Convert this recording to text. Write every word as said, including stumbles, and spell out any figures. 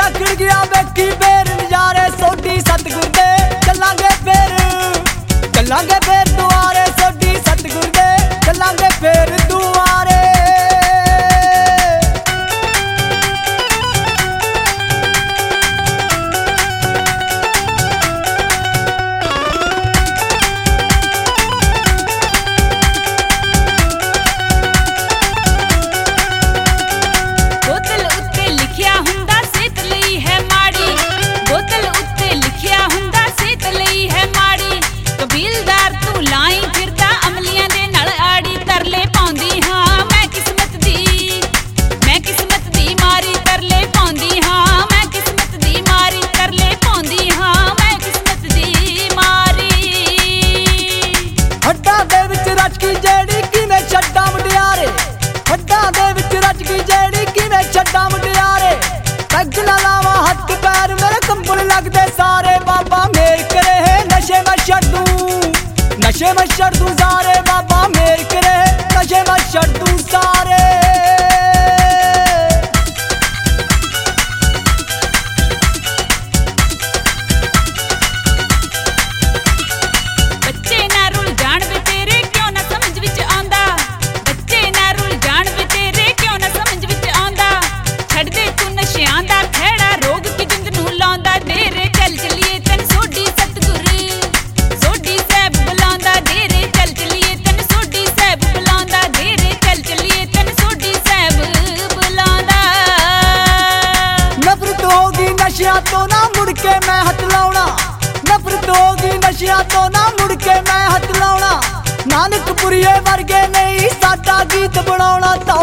खिड़ गया वेखी फेर नजारे सोडी सतगुर दे चलांगे फेर चलांगे फेर दुआरे सोडी सतगुर दे चलांगे फेर दुआरे। नशे में छड़ दूं सारे बाबा मेर करे नशे में छड़ दूं सारे। बच्चे ना रुल जान वे तेरे क्यों ना समझ विच आंदा बच्चे ना रुल जान वे तेरे क्यों ना समझ विच आंदा छड़ दे तू नशियां दा खैड़ा रोग की जिंद नूं लांदा डेरे चल चलिए तन सोडी सतगुर सोडी साहब बुलांदा डेरे चल चलिए तन सोडी साहब बुलांदा डेरे चल चलिए तन सोडी साहब बुलांदा। नफरत होगी नशिया तो ना मुड़ के मैं हथ लाउणा नफरत होगी नशिया तो ना मुड़ के मैं हथ लाउणा नानकपुरिये वर्गे नहीं साडा गीत बनाउणा।